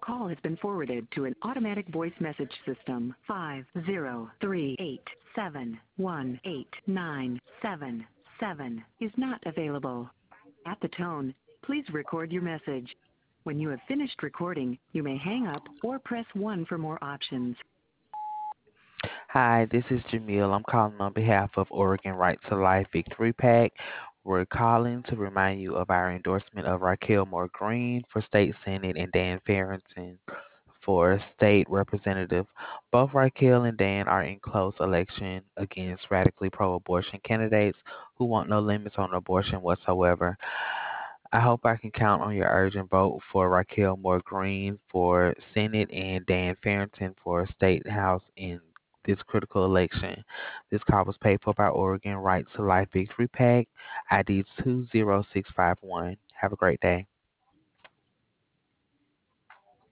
call has been forwarded to an automatic voice message system. 50387189777 is not available. At the tone, please record your message. When you have finished recording, you may hang up or press 1 for more options. Hi, this is Jamil. I'm calling on behalf of Oregon Right to Life Victory PAC. We're calling to remind you of our endorsement of Raquel Moore Green for State Senate and Dan Farrington for State Representative. Both Raquel and Dan are in close election against radically pro-abortion candidates who want no limits on abortion whatsoever. I hope I can count on your urgent vote for Raquel Moore Green for Senate and Dan Farrington for State House in this critical election. This call was paid for by Oregon Right to Life Victory PAC, ID 20651. Have a great day.